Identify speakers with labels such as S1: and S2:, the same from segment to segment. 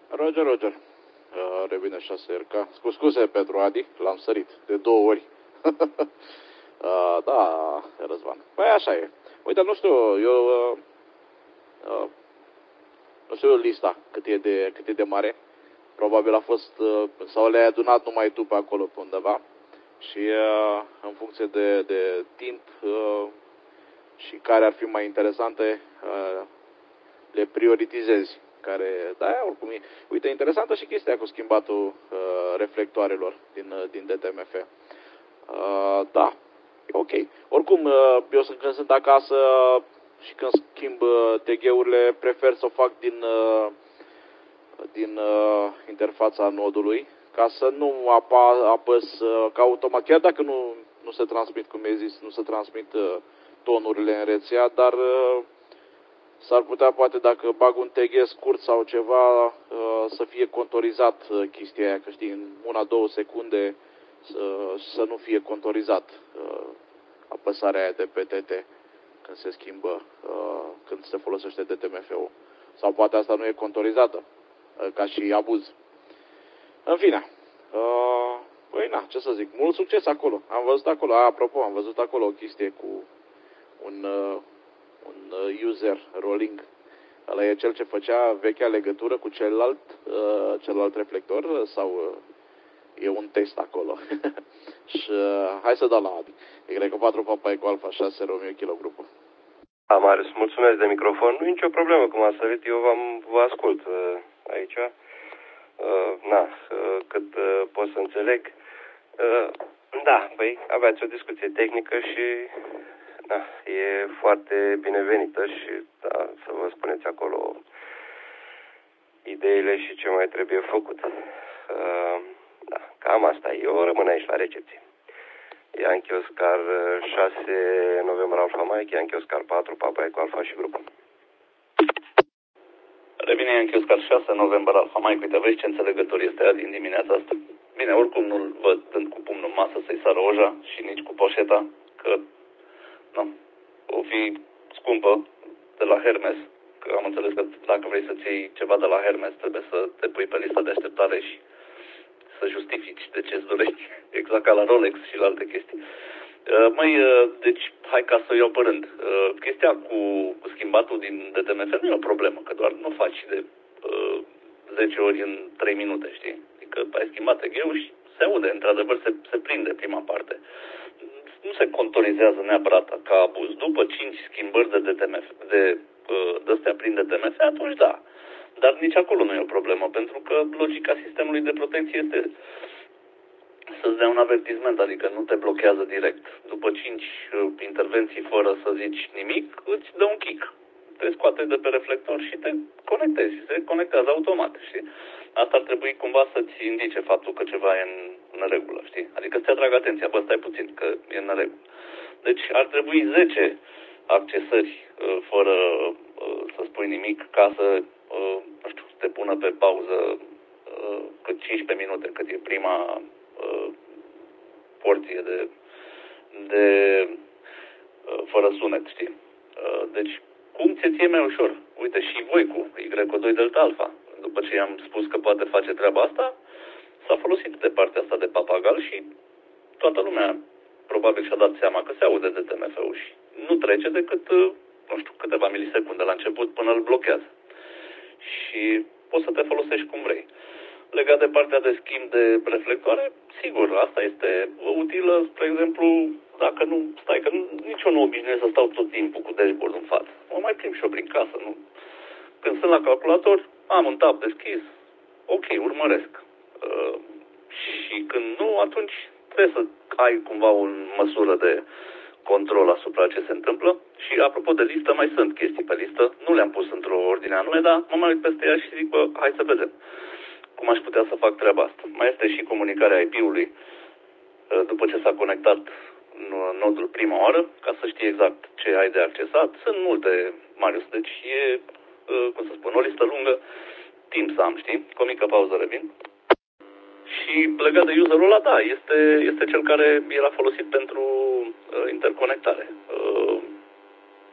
S1: Roger, Roger. Revine 6RK. Scuze pentru Adi, l-am sărit de 2 ori. Da, Răzvan. Păi așa e. Uite, nu știu, eu... nu știu lista cât e de mare. Probabil a fost... sau le-ai adunat numai tu pe acolo pe undeva. Și în funcție de timp și care ar fi mai interesante, le prioritizezi. Care, da, oricum e. Uite, interesantă și chestia cu schimbatul reflectoarelor din DTMF. Da, e ok. Oricum, eu când sunt acasă și când schimb TG-urile, prefer să o fac din interfața nodului, ca să nu apăs ca automat, chiar dacă nu se transmit, cum ai zis, nu se transmit tonurile în rețea, dar s-ar putea, poate, dacă bag un TG scurt sau ceva, să fie contorizat chestia aia, că știi, în 1-2 secunde să nu fie contorizat apăsarea aia de PTT când se schimbă, când se folosește DTMF-ul. Sau poate asta nu e contorizată, ca și abuz. În fine, păi na, ce să zic, mult succes acolo. Am văzut acolo, apropo, am văzut acolo o chestie cu un user rolling. Ăla e cel ce făcea vechea legătură cu celălalt reflector sau e un test acolo. Și hai să dau la Adi. Y4 Papa Eco Alpha 6 Romeo Kilo grupul.
S2: Marius, mulțumesc de microfon. Nu e nicio problemă, cum a sărit, eu vă ascult aici. Cât pot să înțeleg. Da, păi aveați o discuție tehnică și e foarte binevenită și să vă spuneți acolo ideile și ce mai trebuie făcut. Cam asta. Eu rămân aici la recepție. Yankee Oscar 6 November Alpha Mike, Yankee Oscar 4 Papa Eco Alpha și grupul.
S3: Revine Yankee Oscar 6 November Alpha Mike. Uite, vezi ce înțelegător este Adi în dimineața asta. Bine, oricum nu-l văd dând cu pumnul în masă să-i sară oja și nici cu poșeta, că nu, o fi scumpă de la Hermes. Că am înțeles că dacă vrei să-ți iei ceva de la Hermes, trebuie să te pui pe lista de așteptare și să justifici de ce-ți dorești. Exact ca la Rolex și la alte chestii. Deci, hai ca să iau pe rând. Chestia cu schimbatul din DTMF nu e o problemă, că doar nu faci de 10 ori în 3 minute, știi? Adică ai schimbat EG-ul și se aude, într-adevăr se prinde prima parte. Nu se contorizează neapărat ca abuz. După 5 schimbări de DTMF, de-astea prin DTMF, atunci da. Dar nici acolo nu e o problemă, pentru că logica sistemului de protecție este să-ți dea un avertisment, adică nu te blochează direct. După 5 intervenții fără să zici nimic, îți dă un kick. Te scoate de pe reflector și te conectezi. Se conectează automat, știi? Asta ar trebui cumva să-ți indice faptul că ceva e în regulă, știi? Adică să-ți atrag atenția, stai puțin, că e în regulă. Deci ar trebui 10 accesări fără să spui nimic ca să, nu știu, te pună pe pauză cât 15 minute, cât e prima porție de fără sunet, știi? Deci, cum ție mai ușor? Uite, și voi cu Y2 Delta Alpha, după ce i-am spus că poate face treaba asta, s-a folosit de partea asta de papagal și toată lumea probabil și-a dat seama că se aude de TMF-ul și nu trece decât, nu știu, câteva milisecunde la început până îl blochează. Și poți să te folosești cum vrei. Legat de partea de schimb de reflectoare, sigur, asta este utilă, spre exemplu, dacă nu stai, că nici eu nu obișnuiesc să stau tot timpul cu dashboard în față. Mă mai plimb și eu prin casă, nu? Când sunt la calculator, am un tab deschis, ok, urmăresc. Și când nu, atunci trebuie să ai cumva o măsură de control asupra ce se întâmplă. Și apropo de listă, mai sunt chestii pe listă, nu le-am pus într-o ordine anume, dar mă mai uit peste ea și zic, bă, hai să vedem cum aș putea să fac treaba asta. Mai este și comunicarea IP-ului după ce s-a conectat nodul prima oară, ca să știi exact ce ai de accesat. Sunt multe, Marius, deci e, cum să spun, o listă lungă, timp să am, știi? Cu o mică pauză revin. Și legat de userul ăla, da, este cel care era folosit pentru interconectare.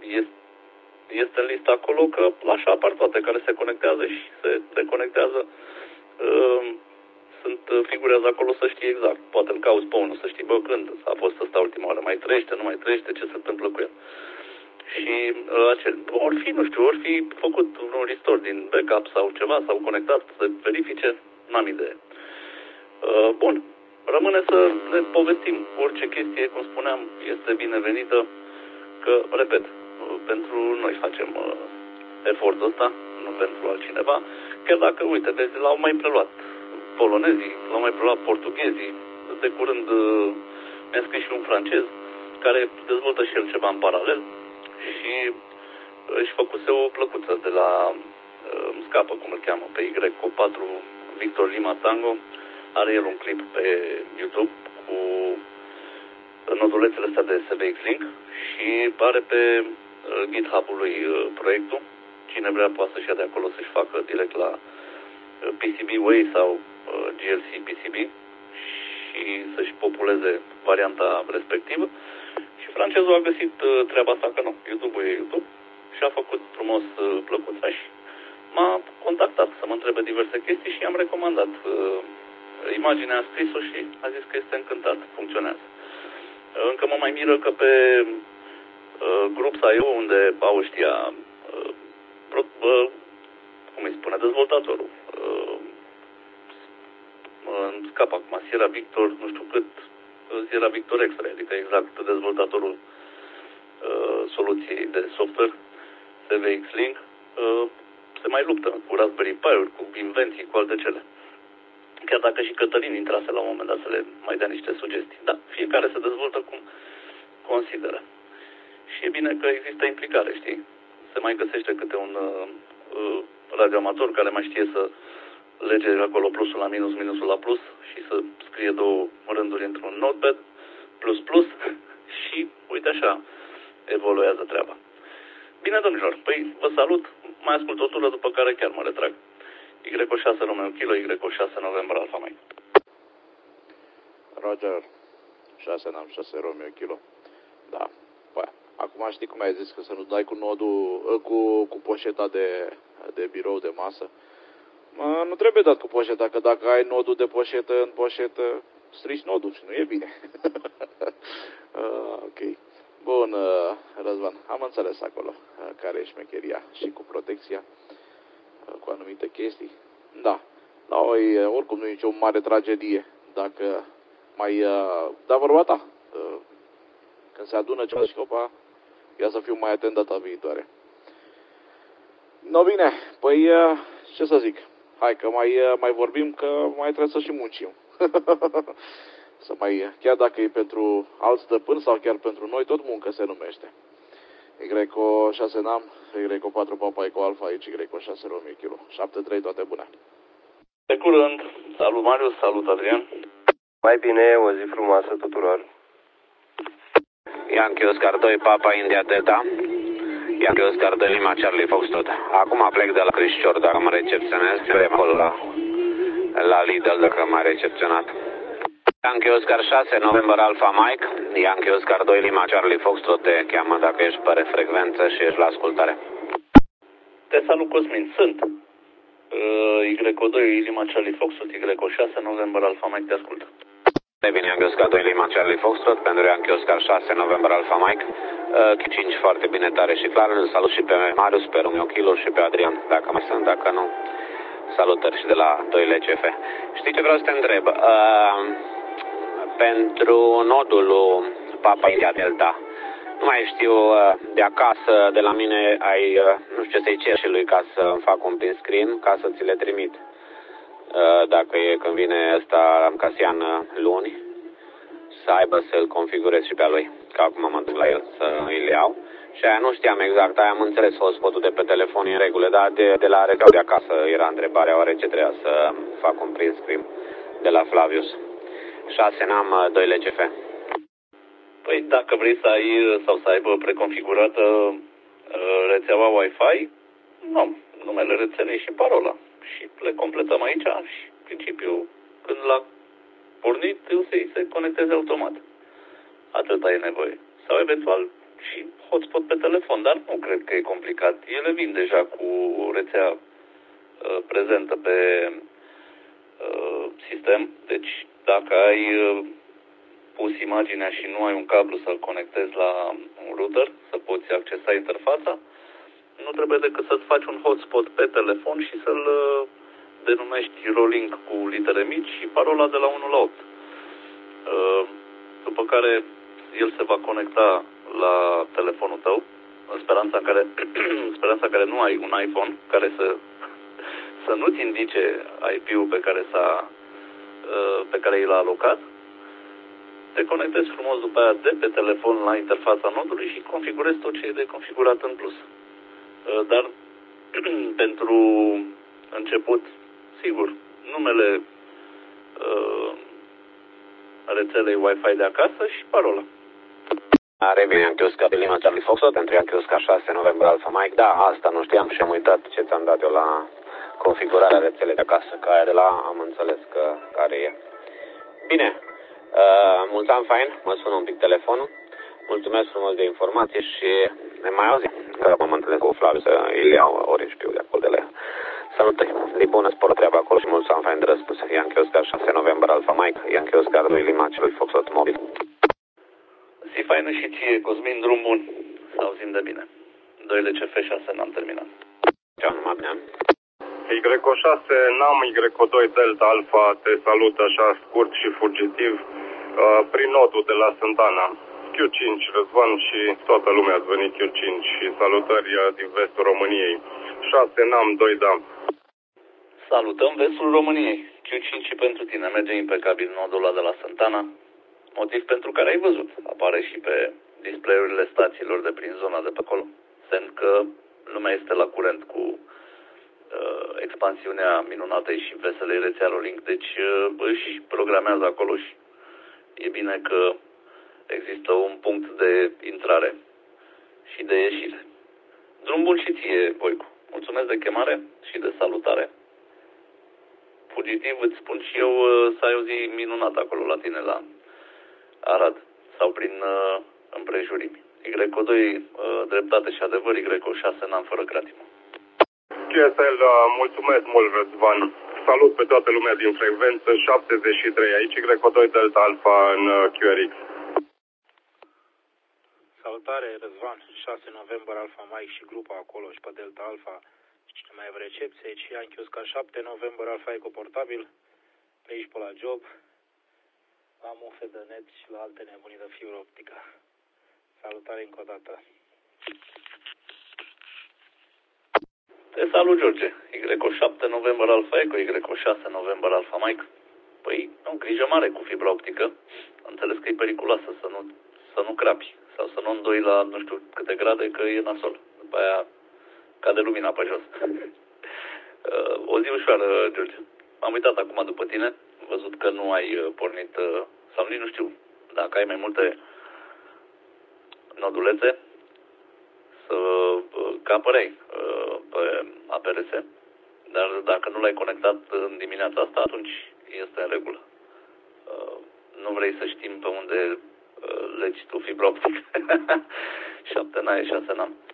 S3: Este în lista acolo că așa apar toate care se conectează și se deconectează figurează acolo să știi exact. Poate îl cauți pe unul, să știi, bă, când a fost ăsta ultima oară, mai trăiește, nu mai trăiește, ce se întâmplă cu el. Și ori fi, nu știu, ori fi făcut un restore din backup sau ceva, sau conectat, să verifice, n-am idee. Bun, rămâne să ne povestim. Orice chestie, cum spuneam, este binevenită, că, repet, pentru noi facem efortul ăsta, nu pentru altcineva, chiar dacă, uite, vezi, l-au mai preluat polonezii, l-au mai preluat portughezii, de curând mi-a scris și un francez, care dezvoltă și el ceva în paralel și își făcuse o plăcuță de la, îmi scapă cum îl cheamă, pe Y4 Victor Lima Tango, are el un clip pe YouTube cu nodulețele astea de SVX Link și are pe GitHub-ul lui proiectul. Cine vrea poate să-și ia de acolo să-și facă direct la PCBWay sau GLC PCB și să-și populeze varianta respectivă. Și francezul a găsit treaba asta, că nu, YouTube-ul e YouTube, și a făcut frumos plăcuța și m-a contactat să mă întrebe diverse chestii și i-am recomandat imaginea, a scris-o și a zis că este încântat, funcționează. Încă mă mai miră că pe Groups.io, unde au ăștia, cum îi spune, dezvoltatorul, îmi scap acum, Sierra Victor, nu știu cât, Sierra Victor Extra, adică exact dezvoltatorul soluției de software, SVX Link, se mai luptă cu Raspberry Pi-uri, cu invenții, cu alte cele. Chiar dacă și Cătălin intrase la un moment dat să le mai dea niște sugestii. Da, fiecare se dezvoltă cum consideră. Și e bine că există implicare, știi? Se mai găsește câte un radioamator care mai știe să lege acolo plusul la minus, minusul la plus și să scrie două rânduri într-un notepad, plus, și uite așa evoluează treaba. Bine, domnilor, păi vă salut, mai ascult o tură, după care chiar mă retrag. Y6 Romeo Kilo, Y6 November Alpha Mike.
S1: Roger, 6 Nam 6 Romeo Kilo. Da, păi, acum știi cum ai zis, că să nu dai cu nodul, cu poșeta de birou de masă. Nu trebuie dat cu poșeta, că dacă ai nodul de poșetă în poșetă, strici nodul și nu e bine. Ok. Bun, Răzvan, am înțeles acolo care e șmecheria și cu protecția, cu anumite chestii. Da, oricum nu e nicio mare tragedie dacă mai... Dar vorba ta, când se adună ceva și copa, ia să fiu mai atent data viitoare. No, bine, păi ce să zic, hai că mai vorbim, că mai trebuie să și muncim. Să mai, chiar dacă e pentru alți stăpân sau chiar pentru noi, tot muncă se numește. Y6 Nam, Y4 Papa Eco Alpha, aici Y6 Romeo Kilo. 7-3, toate bune.
S3: De curând, salut Marius, salut Adrian.
S2: Mai bine, o zi frumoasă tuturor.
S4: Yankee Oscar 2, Papa India Delta. Yankee Oscar 2, Lima Charlie Foxtrot. Acum plec de la Crișcior, dacă mă recepționez. Vrem acolo la Lidl, dacă m-a recepționat. Yankee Oscar 6, November Alpha Mike. Yankee Oscar 2, Lima Charlie Foxtrot te cheamă dacă ești pe frecvență și ești la ascultare.
S3: Te salut, Cosmin. Sunt Y2, Lima Charlie Foxtrot, Y6, November Alpha Mike, te ascultă.
S4: Bine, Yankee Oscar 2, Lima Charlie Foxtrot, pentru Yankee Oscar 6, November Alpha Mike. 5 foarte bine, tare și clar. Îl salut și pe Marius, pe Romeo Kilo și pe Adrian, dacă mai sunt, dacă nu. Salutări și de la 2LCF. Știi ce vreau să te întreb? Pentru nodul Papa India Delta, nu mai știu, de acasă, de la mine, nu știu ce să-i cer și lui ca să fac un print screen, ca să ți le trimit. Dacă e când vine ăsta Casian luni, să aibă să-l configurez și pe a lui, că acum mă duc la el să îi le iau. Și aia nu știam exact, aia am înțeles hotspot-ul de pe telefon în regulă, dar de la rețeaua de acasă era întrebarea, oare ce trebuia să fac un print screen de la Flavius. 6 Nam 2LCF.
S3: Păi dacă vrei să ai sau să aibă preconfigurată rețeaua Wi-Fi, nu, numele rețelei și parola. Și le completăm aici și în principiu când l-a pornit se conecteze automat. Atâta e nevoie. Sau eventual și hotspot pe telefon, dar nu cred că e complicat. Ele vin deja cu rețea prezentă pe sistem, deci dacă ai pus imaginea și nu ai un cablu să-l conectezi la un router, să poți accesa interfața, nu trebuie decât să-ți faci un hotspot pe telefon și să-l denumești rolling cu litere mici și parola de la 1 la 8. După care el se va conecta la telefonul tău, în speranța care nu ai un iPhone care să nu-ți indice IP-ul pe care i l-a alocat. Te conectezi frumos după aia de pe telefon la interfața nodului și configurezi tot ce e de configurat în plus. Dar pentru început, sigur, numele rețelei Wi-Fi de acasă și parola.
S4: Revine Yankee Oscar de Lima Charlie Foxtrot pentru Yankee Oscar 6 November Alpha Mike. Da, asta nu știam și am uitat ce ți-am dat eu la configurarea rețelei de acasă, că aia de la am înțeles că care e. Bine, mulțumim fain, mă sună un pic telefonul. Mulțumesc frumos de informații și ne mai auzim. Mă întâlnesc cu Flaviu să îl iau ori știu de acolo de la salutări. De bună spor treaba acolo și mulțumim fain de răspuns. Yankee Oscar 6 November Alpha Mike, Yankee Oscar 2 Lima Charlie Foxtrot mobil.
S3: Zi faină și ție, Cosmin, drum bun. Să auzim de bine. 2 LCF6 n-am terminat.
S4: Ceau, numai bine.
S5: Y6 NAM, Y2 Delta Alpha, te salut așa scurt și fugitiv prin nodul de la Santana. Q5, Răzvan și toată lumea ați venit Q5 și salutări din vestul României. 6 NAM, 2 DAM.
S3: Salutăm vestul României. Q5 și pentru tine. Merge impecabil nodul ăla de la Santana. Motiv pentru care ai văzut. Apare și pe display-urile stațiilor de prin zona de pe acolo. Semn că lumea este la curent cu expansiunea minunatei și veselei rețea Rolling. Deci își programează acolo și e bine că există un punct de intrare și de ieșire. Drum bun și ție, Voicu. Mulțumesc de chemare și de salutare. Fugitiv, îți spun și eu să ai o zi minunată acolo la tine, la Arad sau prin împrejurimi. Y2 dreptate și adevăr, Y6 n-am fără cratimă.
S5: QSL, mulțumesc mult, Răzvan. Salut pe toată lumea din frecvență, 73 aici, Y2 Delta Alpha în QRX.
S6: Salutare, Răzvan, 6 November Alpha Mike și grupa acolo și pe Delta Alpha. Cine mai e recepție și Yankee Oscar 7 November Alpha Eco portabil, pe aici pe la job, la mufe de net și la alte nebunii de fibră optică. Salutare încă o dată.
S3: Te salut, George. Y7 November Alpha Eco, Y6 November Alpha Mike. Păi, nu, grijă mare cu fibra optică. Înțeles că e periculoasă să nu crapi sau să nu îndoi la nu știu câte grade, că e nasol. După aia cade lumina pe jos. O zi ușoară, George. M-am uitat acum după tine, am văzut că nu ai pornit, sau nici nu știu, dacă ai mai multe nodulețe, să capărei pe APRS, dar dacă nu l-ai conectat în dimineața asta, atunci este în regulă. Nu vrei să știm pe unde legi tu fibra optică. 7 n-ai, 6 n-am.